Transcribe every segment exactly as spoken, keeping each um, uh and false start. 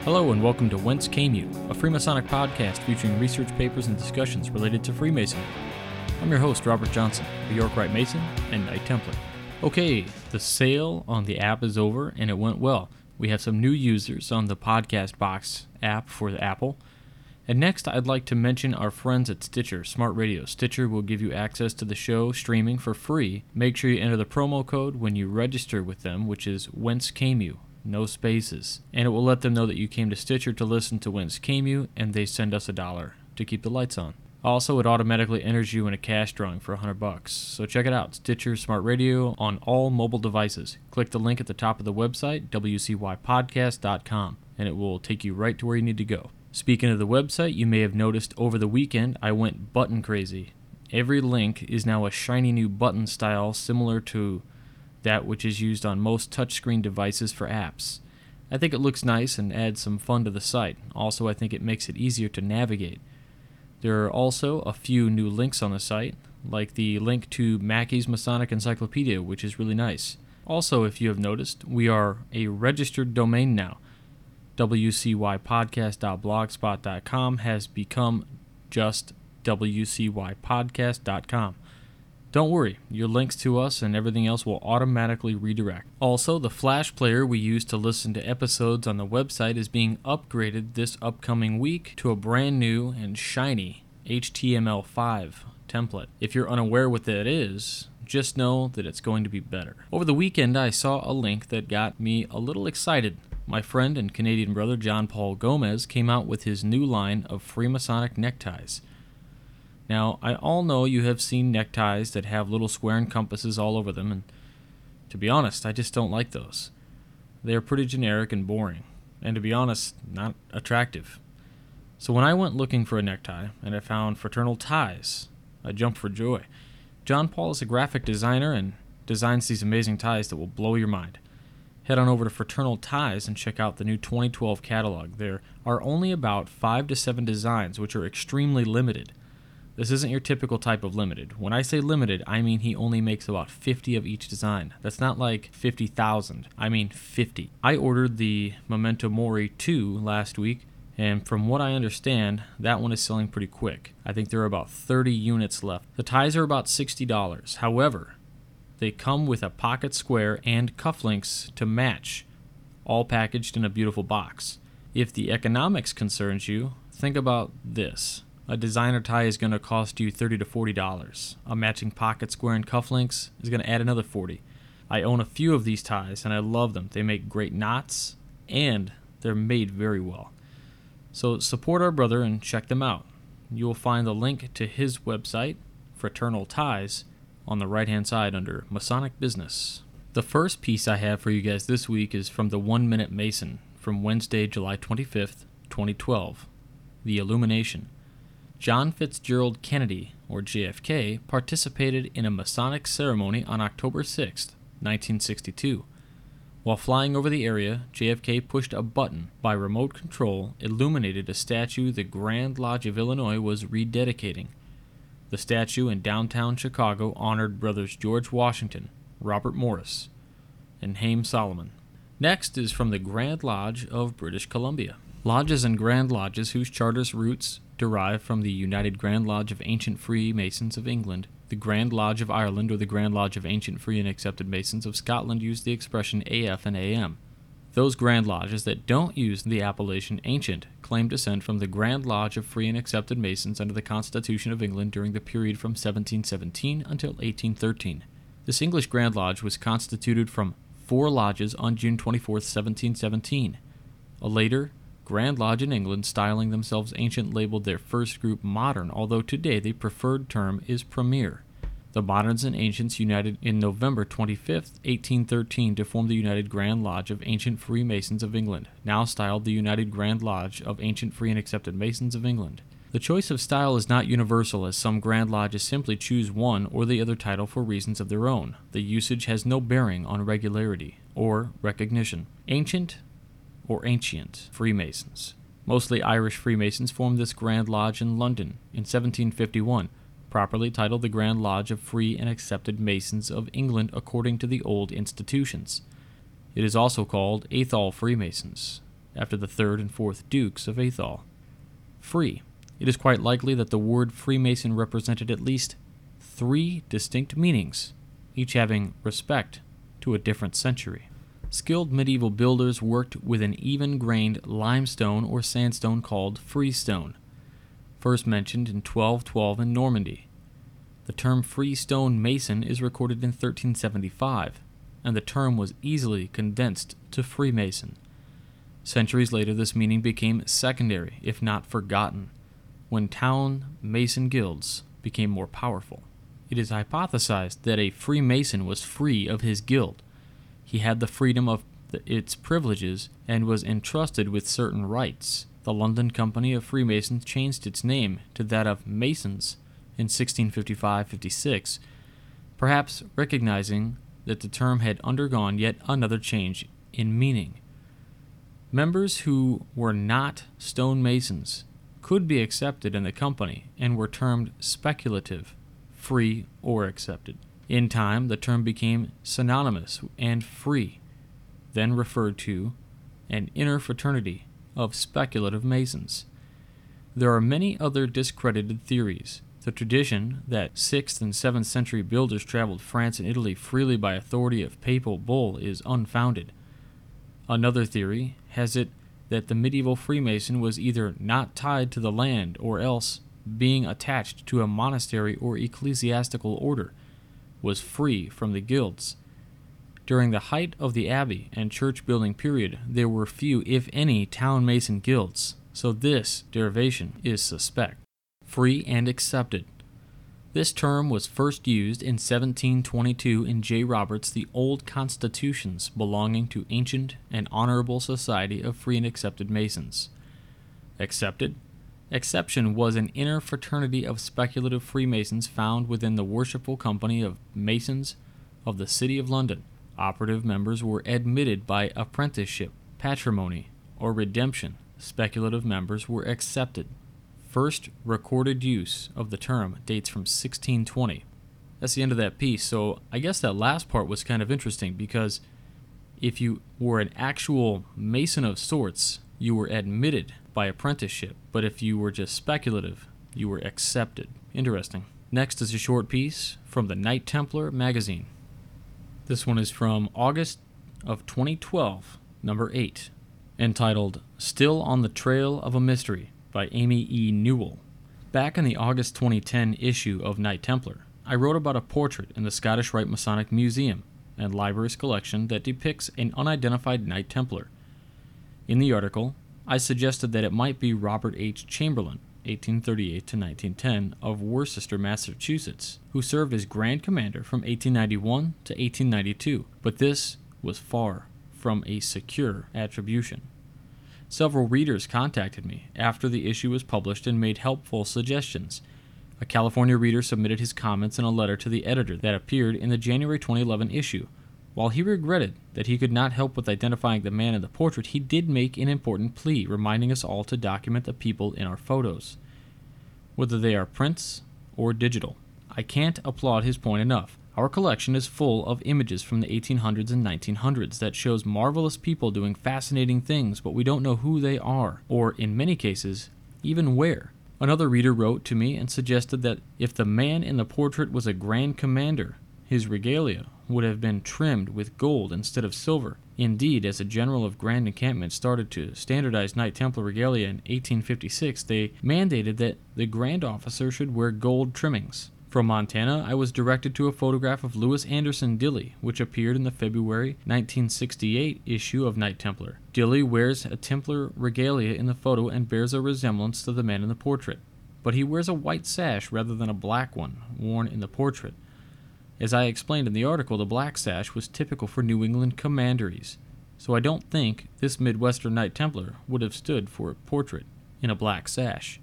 Hello and welcome to Whence Came You, a Freemasonic podcast featuring research papers and discussions related to Freemasonry. I'm your host, Robert Johnson, a York Rite Mason and Knight Templar. Okay, the sale on the app is over and it went well. We have some new users on the Podcast Box app for the Apple. And next, I'd like to mention our friends at Stitcher, Smart Radio. Stitcher will give you access to the show streaming for free. Make sure you enter the promo code when you register with them, which is Whence Came You. No spaces. And it will let them know that you came to Stitcher to listen to Whence Came You, and they send us a dollar to keep the lights on. Also, it automatically enters you in a cash drawing for one hundred bucks. So check it out, Stitcher Smart Radio on all mobile devices. Click the link at the top of the website, w c y podcast dot com, and it will take you right to where you need to go. Speaking of the website, you may have noticed over the weekend I went button crazy. Every link is now a shiny new button style similar to that which is used on most touchscreen devices for apps. I think it looks nice and adds some fun to the site. Also, I think it makes it easier to navigate. There are also a few new links on the site, like the link to Mackey's Masonic Encyclopedia, which is really nice. Also, if you have noticed, we are a registered domain now. w c y podcast dot blogspot dot com has become just w c y podcast dot com. Don't worry, your links to us and everything else will automatically redirect. Also, the Flash player we use to listen to episodes on the website is being upgraded this upcoming week to a brand new and shiny H T M L five template. If you're unaware what that is, just know that it's going to be better. Over the weekend, I saw a link that got me a little excited. My friend and Canadian brother John Paul Gomez came out with his new line of Freemasonic neckties. Now, I all know you have seen neckties that have little square and compasses all over them, and to be honest, I just don't like those. They are pretty generic and boring, and to be honest, not attractive. So when I went looking for a necktie, and I found Fraternal Ties, I jumped for joy. John Paul is a graphic designer and designs these amazing ties that will blow your mind. Head on over to Fraternal Ties and check out the new twenty twelve catalog. There are only about five to seven designs, which are extremely limited. This isn't your typical type of limited. When I say limited, I mean he only makes about fifty of each design. That's not like fifty thousand. I mean fifty. I ordered the Memento Mori two last week, and from what I understand, that one is selling pretty quick. I think there are about thirty units left. The ties are about sixty dollars. However, they come with a pocket square and cufflinks to match, all packaged in a beautiful box. If the economics concerns you, think about this. A designer tie is going to cost you thirty to forty dollars. A matching pocket square and cufflinks is going to add another forty dollars. I own a few of these ties and I love them. They make great knots and they're made very well. So support our brother and check them out. You will find the link to his website, Fraternal Ties, on the right-hand side under Masonic Business. The first piece I have for you guys this week is from the One Minute Mason from Wednesday, July twenty-fifth, twenty twelve. The Illumination. John Fitzgerald Kennedy, or J F K, participated in a Masonic ceremony on October sixth, nineteen sixty-two. While flying over the area, J F K pushed a button by remote control, illuminated a statue the Grand Lodge of Illinois was rededicating. The statue in downtown Chicago honored brothers George Washington, Robert Morris, and Haym Solomon. Next is from the Grand Lodge of British Columbia. Lodges and Grand Lodges whose charters roots derive from the United Grand Lodge of Ancient Free Masons of England, the Grand Lodge of Ireland, or the Grand Lodge of Ancient Free and Accepted Masons of Scotland use the expression A F and A M. Those Grand Lodges that don't use the appellation Ancient claim descent from the Grand Lodge of Free and Accepted Masons under the Constitution of England during the period from seventeen seventeen until eighteen thirteen. This English Grand Lodge was constituted from four lodges on June twenty-fourth, seventeen seventeen. A later Grand Lodge in England, styling themselves Ancient, labeled their first group Modern, although today the preferred term is Premier. The Moderns and Ancients united in November twenty-fifth, eighteen thirteen to form the United Grand Lodge of Ancient Free Masons of England, now styled the United Grand Lodge of Ancient Free and Accepted Masons of England. The choice of style is not universal, as some Grand Lodges simply choose one or the other title for reasons of their own. The usage has no bearing on regularity or recognition. Ancient or Ancient Freemasons. Mostly Irish Freemasons formed this Grand Lodge in London in seventeen fifty-one, properly titled the Grand Lodge of Free and Accepted Masons of England according to the old institutions. It is also called Athol Freemasons. after the third and fourth Dukes of Athol. Free. It is quite likely that the word Freemason represented at least three distinct meanings, each having respect to a different century. Skilled medieval builders worked with an even-grained limestone or sandstone called freestone, first mentioned in twelve twelve in Normandy. The term freestone mason is recorded in thirteen seventy-five, and the term was easily condensed to Freemason. Centuries later, this meaning became secondary, if not forgotten, when town mason guilds became more powerful. It is hypothesized that a Freemason was free of his guild. He had the freedom of the, its privileges and was entrusted with certain rights. The London Company of Freemasons changed its name to that of Masons in sixteen fifty-five fifty-six, perhaps recognizing that the term had undergone yet another change in meaning. Members who were not stonemasons could be accepted in the company and were termed speculative, free, or accepted. In time, the term became synonymous and free, then referred to an inner fraternity of speculative masons. There are many other discredited theories. The tradition that sixth and seventh century builders traveled France and Italy freely by authority of papal bull is unfounded. Another theory has it that the medieval Freemason was either not tied to the land or else, being attached to a monastery or ecclesiastical order, was free from the guilds. During the height of the abbey and church building period, there were few, if any, town mason guilds, so this derivation is suspect. Free and accepted. This term was first used in seventeen twenty-two in J. Roberts' The Old Constitutions belonging to Ancient and Honorable Society of Free and Accepted Masons. Accepted. Exception was an inner fraternity of speculative Freemasons found within the Worshipful Company of Masons of the City of London. Operative members were admitted by apprenticeship, patrimony, or redemption. Speculative members were accepted. First recorded use of the term dates from sixteen twenty. That's the end of that piece, so I guess that last part was kind of interesting because if you were an actual Mason of sorts, you were admitted by apprenticeship, but if you were just speculative, you were accepted. Interesting. Next is a short piece from the Knight Templar magazine. This one is from August of twenty twelve, number eight, entitled Still on the Trail of a Mystery by Amy E. Newell. Back in the August twenty ten issue of Knight Templar, I wrote about a portrait in the Scottish Rite Masonic Museum and Library's collection that depicts an unidentified Knight Templar. In the article, I suggested that it might be Robert H. Chamberlain, eighteen thirty-eight to nineteen ten, of Worcester, Massachusetts, who served as Grand Commander from eighteen ninety-one to eighteen ninety-two, but this was far from a secure attribution. Several readers contacted me after the issue was published and made helpful suggestions. A California reader submitted his comments in a letter to the editor that appeared in the January twenty eleven issue. While he regretted that he could not help with identifying the man in the portrait, he did make an important plea, reminding us all to document the people in our photos, whether they are prints or digital. I can't applaud his point enough. Our collection is full of images from the eighteen hundreds and nineteen hundreds that shows marvelous people doing fascinating things, but we don't know who they are, or in many cases, even where. Another reader wrote to me and suggested that if the man in the portrait was a Grand Commander, his regalia would have been trimmed with gold instead of silver. Indeed, as a general of Grand Encampment started to standardize Knight Templar regalia in eighteen fifty-six, they mandated that the Grand Officer should wear gold trimmings. From Montana, I was directed to a photograph of Lewis Anderson Dilly, which appeared in the February nineteen sixty-eight issue of Knight Templar. Dilly wears a Templar regalia in the photo and bears a resemblance to the man in the portrait, but he wears a white sash rather than a black one worn in the portrait. As I explained in the article, the black sash was typical for New England commanderies, so I don't think this Midwestern Knight Templar would have stood for a portrait in a black sash.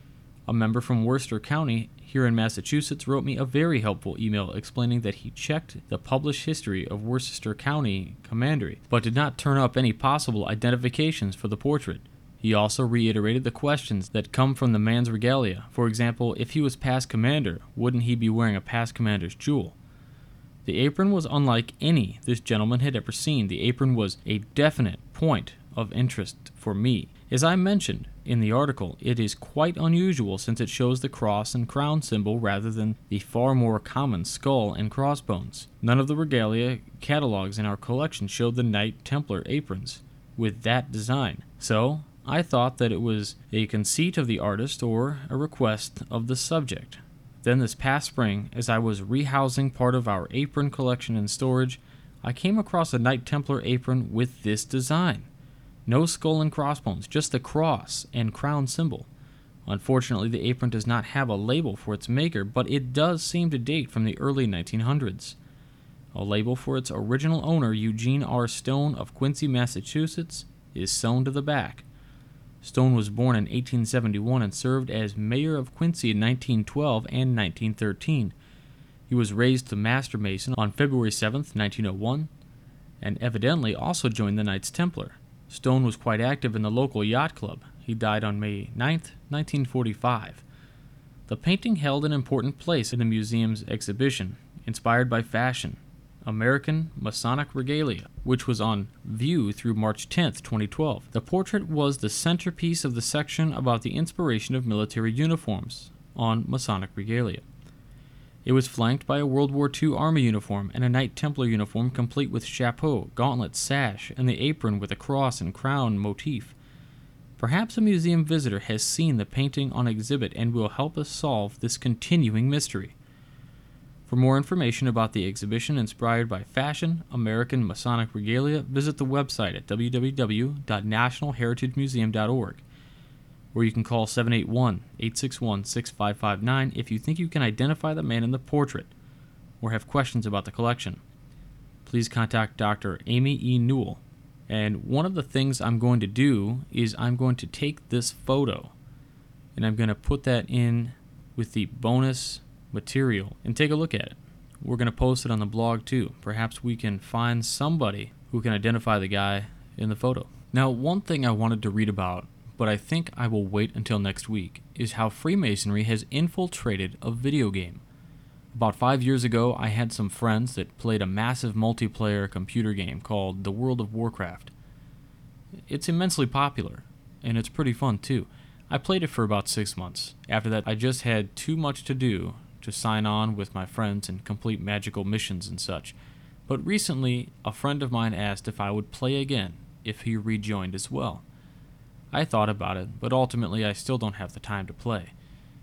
A member from Worcester County here in Massachusetts wrote me a very helpful email explaining that he checked the published history of Worcester County Commandery, but did not turn up any possible identifications for the portrait. He also reiterated the questions that come from the man's regalia. For example, if he was past commander, wouldn't he be wearing a past commander's jewel? The apron was unlike any this gentleman had ever seen. The apron was a definite point of interest for me. As I mentioned in the article, it is quite unusual since it shows the cross and crown symbol rather than the far more common skull and crossbones. None of the regalia catalogs in our collection showed the Knight Templar aprons with that design. So, I thought that it was a conceit of the artist or a request of the subject. Then this past spring, as I was rehousing part of our apron collection in storage, I came across a Knight Templar apron with this design. No skull and crossbones, just the cross and crown symbol. Unfortunately, the apron does not have a label for its maker, but it does seem to date from the early nineteen hundreds. A label for its original owner, Eugene R. Stone of Quincy, Massachusetts, is sewn to the back. Stone was born in eighteen seventy-one and served as mayor of Quincy in nineteen twelve and nineteen thirteen. He was raised to Master Mason on February seventh, nineteen oh one, and evidently also joined the Knights Templar. Stone was quite active in the local yacht club. He died on May ninth, nineteen forty-five. The painting held an important place in the museum's exhibition, inspired by fashion, American Masonic Regalia, which was on view through March tenth, twenty twelve. The portrait was the centerpiece of the section about the inspiration of military uniforms on Masonic Regalia. It was flanked by a World War Two Army uniform and a Knight Templar uniform complete with chapeau, gauntlet, sash, and the apron with a cross and crown motif. Perhaps a museum visitor has seen the painting on exhibit and will help us solve this continuing mystery. For more information about the exhibition inspired by fashion, American Masonic Regalia, visit the website at w w w dot national heritage museum dot org. Or you can call seven eight one, eight six one, six five five nine if you think you can identify the man in the portrait or have questions about the collection. Please contact Doctor Amy E. Newell. And one of the things I'm going to do is I'm going to take this photo and I'm going to put that in with the bonus material and take a look at it. We're going to post it on the blog too. Perhaps we can find somebody who can identify the guy in the photo. Now, one thing I wanted to read about, but I think I will wait until next week, is how Freemasonry has infiltrated a video game. About five years ago, I had some friends that played a massive multiplayer computer game called The World of Warcraft. It's immensely popular, and it's pretty fun too. I played it for about six months. After that, I just had too much to do to sign on with my friends and complete magical missions and such. But recently, a friend of mine asked if I would play again if he rejoined as well. I thought about it, but ultimately I still don't have the time to play.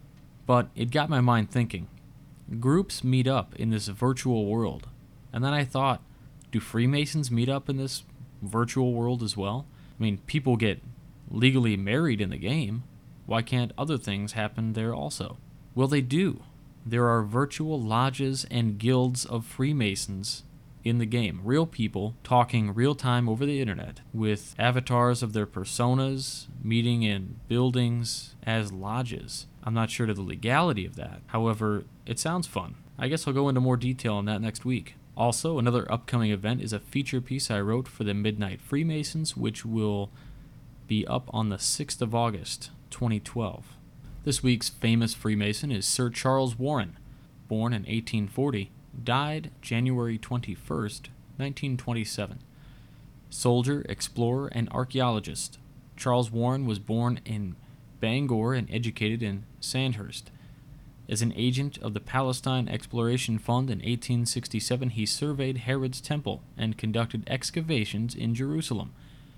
But it got my mind thinking. Groups meet up in this virtual world, and then I thought, do Freemasons meet up in this virtual world as well? I mean, people get legally married in the game. Why can't other things happen there also? Well, they do. There are virtual lodges and guilds of Freemasons in the game. Real people talking real time over the internet with avatars of their personas, meeting in buildings as lodges. I'm not sure to the legality of that. However, it sounds fun. I guess I'll go into more detail on that next week. Also, another upcoming event is a feature piece I wrote for the Midnight Freemasons, which will be up on the sixth of August, twenty twelve. This week's famous Freemason is Sir Charles Warren, born in eighteen forty, died January twenty-first, nineteen twenty-seven. Soldier, explorer, and archaeologist, Charles Warren was born in Bangor and educated in Sandhurst. As an agent of the Palestine Exploration Fund in eighteen sixty-seven, he surveyed Herod's temple and conducted excavations in Jerusalem,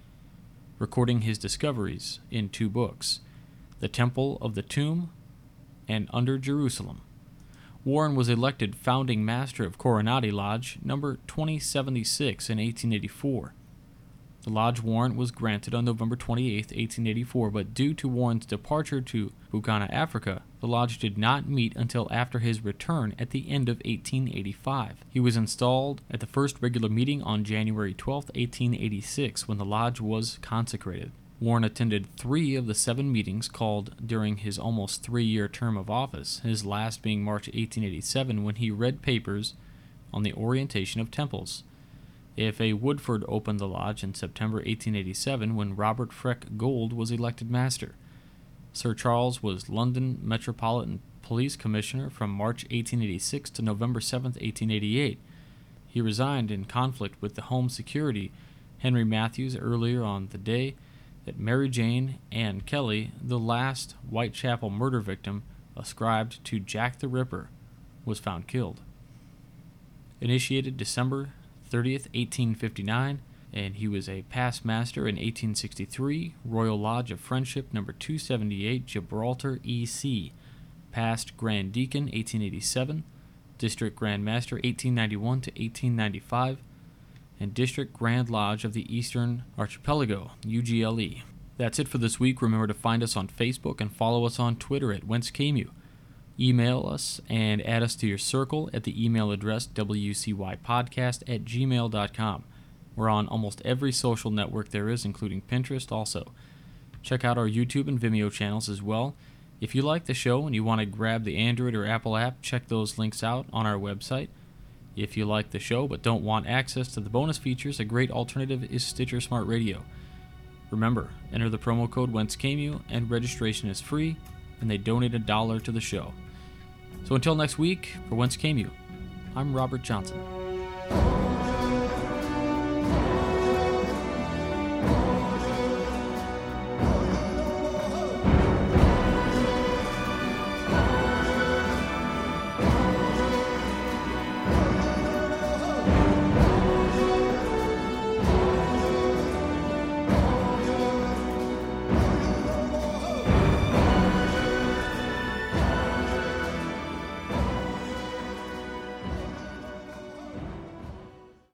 recording his discoveries in two books, The Temple of the Tomb and Under Jerusalem. Warren was elected founding master of Coronati Lodge number twenty seventy-six in eighteen eighty-four. The lodge warrant was granted on November twenty-eighth, eighteen eighty-four, but due to Warren's departure to Bugana, Africa, the lodge did not meet until after his return at the end of eighteen eighty-five. He was installed at the first regular meeting on January twelfth, eighteen eighty-six, when the lodge was consecrated. Warren attended three of the seven meetings called during his almost three-year term of office, his last being March eighteen eighty-seven, when he read papers on the orientation of temples. A F A Woodford opened the lodge in September eighteen eighty-seven when Robert Freck Gould was elected master. Sir Charles was London Metropolitan Police Commissioner from March eighteen eighty-six to November seventh, eighteen eighty-eight. He resigned in conflict with the Home Security Henry Matthews earlier on the day that Mary Jane Ann Kelly, the last Whitechapel murder victim ascribed to Jack the Ripper, was found killed. Initiated December thirtieth, eighteen fifty-nine, and he was a past master in eighteen sixty-three, Royal Lodge of Friendship number two seventy-eight, Gibraltar, E C, past Grand Deacon eighteen eighty-seven, District Grand Master eighteen ninety-one to eighteen ninety-five, and District Grand Lodge of the Eastern Archipelago, U G L E. That's it for this week. Remember to find us on Facebook and follow us on Twitter at Whence Came You. Email us and add us to your circle at the email address w c y podcast at gmail dot com. We're on almost every social network there is, including Pinterest also. Check out our YouTube and Vimeo channels as well. If you like the show and you want to grab the Android or Apple app, check those links out on our website. If you like the show but don't want access to the bonus features, a great alternative is Stitcher Smart Radio. Remember, enter the promo code Whence Came You, and registration is free, and they donate a dollar to the show. So until next week, for Whence Came You, I'm Robert Johnson.